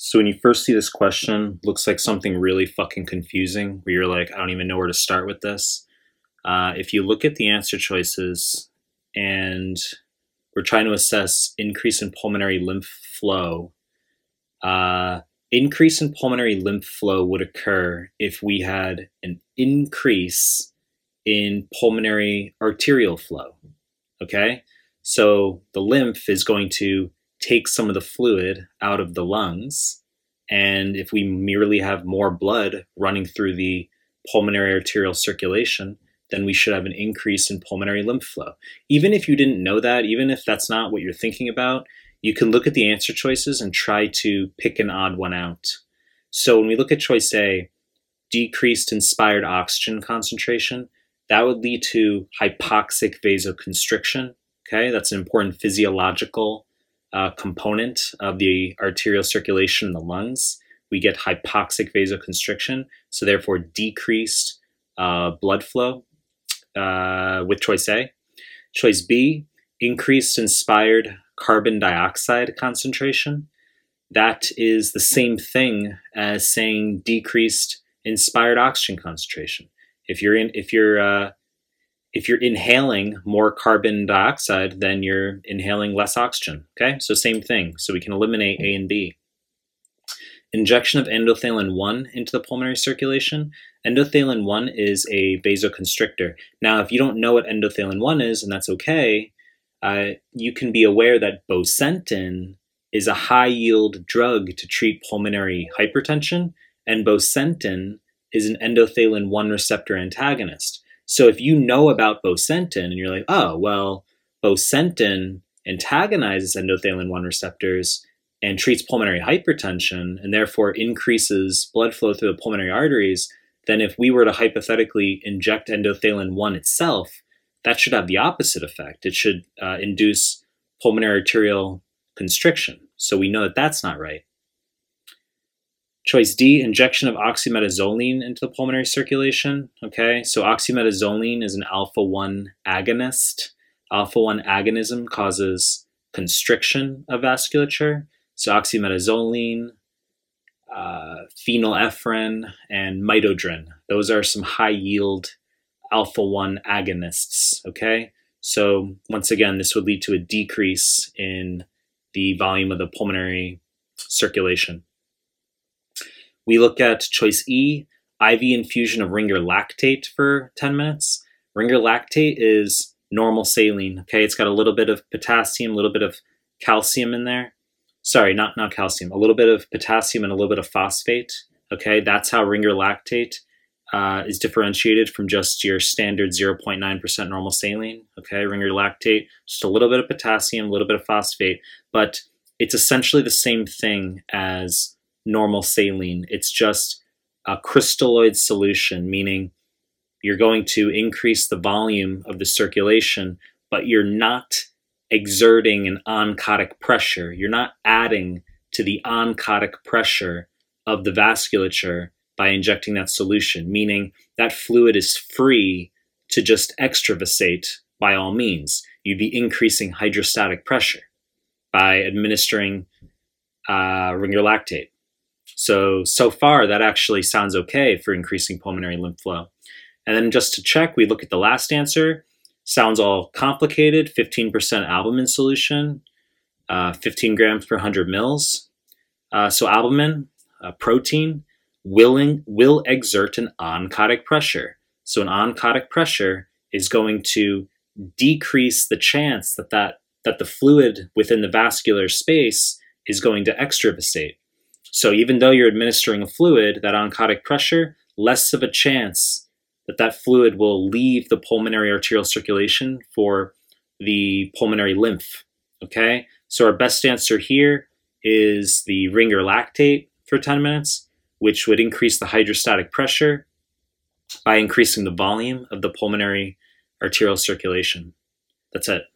So when you first see this question, looks like something really fucking confusing where you're like, I don't even know where to start with this. If you look at the answer choices and we're trying to assess increase in pulmonary lymph flow, increase in pulmonary lymph flow would occur if we had an increase in pulmonary arterial flow. Okay? So the lymph is going to take some of the fluid out of the lungs. And if we merely have more blood running through the pulmonary arterial circulation, then we should have an increase in pulmonary lymph flow. Even if you didn't know that, even if that's not what you're thinking about, you can look at the answer choices and try to pick an odd one out. So when we look at choice A, decreased inspired oxygen concentration, that would lead to hypoxic vasoconstriction. Okay, that's an important physiological component of the arterial circulation in the lungs. We get hypoxic vasoconstriction, so therefore decreased blood flow with choice A. Choice B, increased inspired carbon dioxide concentration. That is the same thing as saying decreased inspired oxygen concentration. If you're inhaling more carbon dioxide, then you're inhaling less oxygen. Okay, so same thing. So we can eliminate A and B. Injection of endothelin 1 into the pulmonary circulation. Endothelin 1 is a vasoconstrictor. Now, if you don't know what endothelin 1 is, and that's okay, you can be aware that bosentan is a high-yield drug to treat pulmonary hypertension, and bosentan is an endothelin 1 receptor antagonist. So if you know about bosentan and you're like, oh, well, bosentan antagonizes endothelin 1 receptors and treats pulmonary hypertension and therefore increases blood flow through the pulmonary arteries, then if we were to hypothetically inject endothelin 1 itself, that should have the opposite effect. It should induce pulmonary arterial constriction. So we know that that's not right. Choice D, injection of oxymetazoline into the pulmonary circulation. Okay, so oxymetazoline is an alpha-1 agonist. Alpha-1 agonism causes constriction of vasculature. So oxymetazoline, phenylephrine, and midodrine. Those are some high-yield alpha-1 agonists. Okay, so once again, this would lead to a decrease in the volume of the pulmonary circulation. We look at choice E, IV infusion of Ringer lactate for 10 minutes. Ringer lactate is normal saline. Okay, it's got a little bit of potassium, a little bit of calcium in there. Sorry, not calcium, a little bit of potassium and a little bit of phosphate. Okay, that's how Ringer lactate is differentiated from just your standard 0.9% normal saline. Okay, Ringer lactate, just a little bit of potassium, a little bit of phosphate, but it's essentially the same thing as normal saline. It's just a crystalloid solution, meaning you're going to increase the volume of the circulation, but you're not exerting an oncotic pressure. You're not adding to the oncotic pressure of the vasculature by injecting that solution, meaning that fluid is free to just extravasate by all means. You'd be increasing hydrostatic pressure by administering Ringer lactate. So far, that actually sounds okay for increasing pulmonary lymph flow. And then just to check, we look at the last answer. Sounds all complicated, 15% albumin solution, 15 grams per 100 mils. So albumin, protein, will exert an oncotic pressure. So an oncotic pressure is going to decrease the chance that the fluid within the vascular space is going to extravasate. So even though you're administering a fluid, that oncotic pressure, less of a chance that fluid will leave the pulmonary arterial circulation for the pulmonary lymph. Okay, so our best answer here is the Ringer lactate for 10 minutes, which would increase the hydrostatic pressure by increasing the volume of the pulmonary arterial circulation. That's it.